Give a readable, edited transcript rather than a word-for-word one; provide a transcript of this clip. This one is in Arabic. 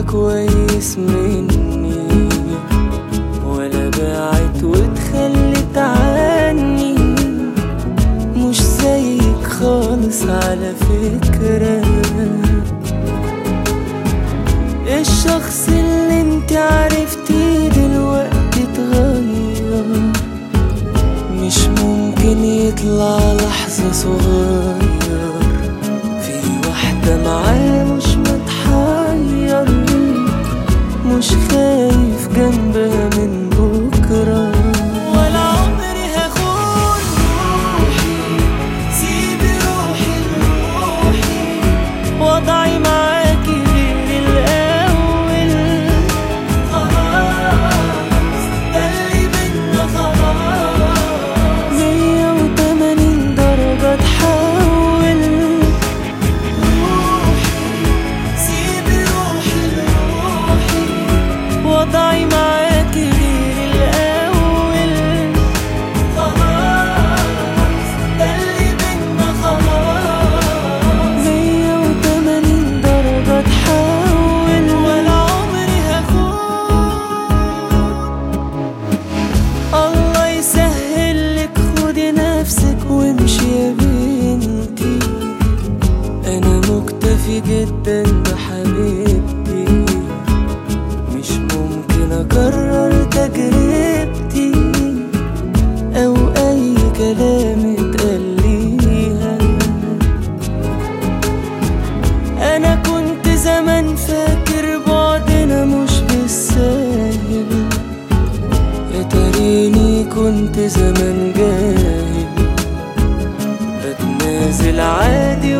كويس مني، ولا بعت واتخلت عني. مش زيك خالص على فكرة. الشخص اللي انت عرفتيه دلوقتي اتغير، مش ممكن يطلع لحظة صغير في واحدة معاه مش متحير، مش خايف جنبها من بكرة. ولا عمري هخون روحي، سيبي روحي لروحي، وضعي معاكي غير الأول. خلاص ده اللي بينا خلاص، 180 درجة تحول. روحي سيبي روحي لروحي، وضعي معاكي غير الأول. خلاص ده اللي بينا خلاص، 180 درجة تحول. ولا عمري هخون. الله يسهلك، خدي نفسك وامشي يا بنتي. أنا مكتفي جدا بحبيبتي، مش ممكن أكرر تجربتي أو أي كلام اتقال ليها. أنا كنت زمان فاكر بعدنا مش بالساهل، اتاريني كنت زمان جاهل، بتنازل عادي